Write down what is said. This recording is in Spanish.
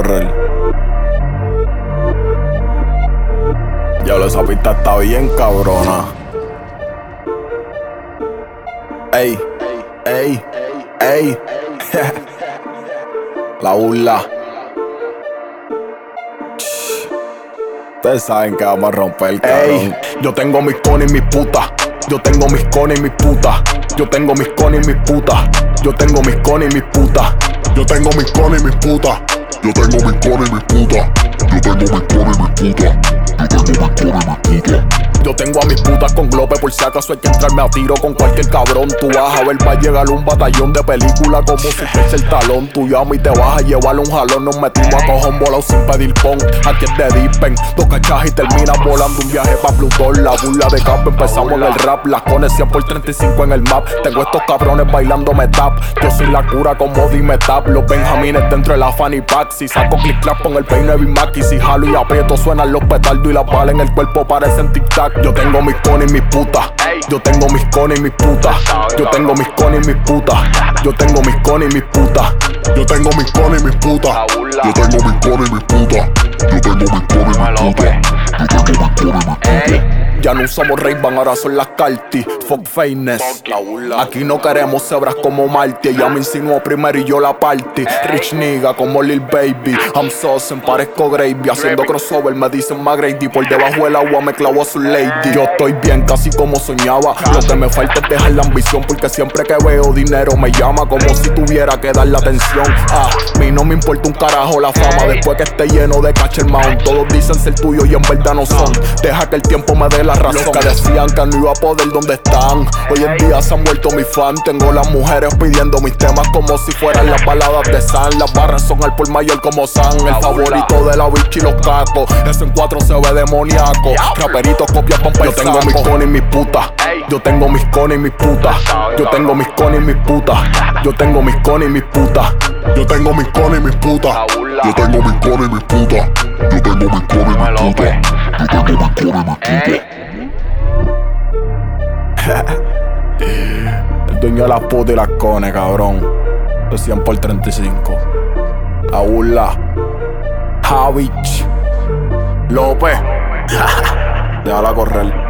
correr. Ya esa pista está bien cabrona. Ey, ey, ey. La burla. Ustedes saben que vamos a romper, cabrón. Ey, yo tengo mis cones y mis putas. Yo tengo mis cones y mis putas. Yo tengo mis cones y mis putas. Yo tengo mis cones y mis putas. Yo tengo mis cones y mis putas. Yo tengo mis cones y mis putas. Yo tengo mis cones y mis putas. Yo tengo mis cones y mis putas. Yo tengo a mis putas con globe por si acaso hay que entrarme a tiro con cualquier cabrón. Tú vas a ver, va a llegar un batallón de película como si fuese el talón. Tú llamo y te vas a llevar un jalón. Nos metimos a cojón volado sin pedir pon. Aquí es de Dipen, dos cachas y terminas volando un viaje pa' Plutón. La burla de campo, empezamos en el rap. Las cones 100 por 35 en el map. Tengo estos cabrones bailándome tap. Yo soy la cura como Dime Tap. Los Benjamines dentro de la Fanny Pack. Si saco click clap con el peine Big Mac. Y si jalo y aprieto suenan los petardos y las balas en el cuerpo parecen tic tac. Yo tengo mis cones y mis putas. Yo tengo mis cones y mis putas. Yo tengo mis cones y mis putas. Yo tengo mis cones y mis putas. Yo tengo mis cones y mis putas. Yo tengo mis cones y mis putas. Yo tengo mis cones y mis putas. Yo tengo mis cones y mis putas. Ya no usamos Ray-Ban, ahora son las Carti. Fuck Fakeness. Aquí no queremos cebras como Marty. Ella me insinuó primero y yo la party. Rich nigga como Lil Baby. I'm saucing, parezco gravy. Haciendo crossover me dicen McGrady. Por debajo del agua me clavó a su lady. Yo estoy bien, casi como soñaba. Lo que me falta es dejar la ambición. Porque siempre que veo dinero me llama como si tuviera que dar la atención. A mí no me importa un carajo la fama. Después que esté lleno de cash el mahón. Todos dicen ser tuyo y en verdad no son. Deja que el tiempo me dé la razón. Los que decían que no iba a poder, ¿dónde están? Hoy en día se han vuelto mis fan. Tengo las mujeres pidiendo mis temas como si fueran las baladas de San. Las barras son al por mayor como San. El favorito de la bitch y los cacos. Ese en 4 se ve demoníaco. Raperitos copias pompa. Yo tengo mis cones y mis putas. Yo tengo mis cones y mis putas. Yo tengo mis cones y mis putas. Yo tengo mis cones y mis putas. Yo tengo mis cones y mis putas. Yo tengo mis cones y mis putas. Yo tengo mis cones y mis putas. Yo tengo mis cones y mis putas. El dueño de las putas y las cones, cabrón. Los 100 por 35. La burla. Javich López. Déjala correr.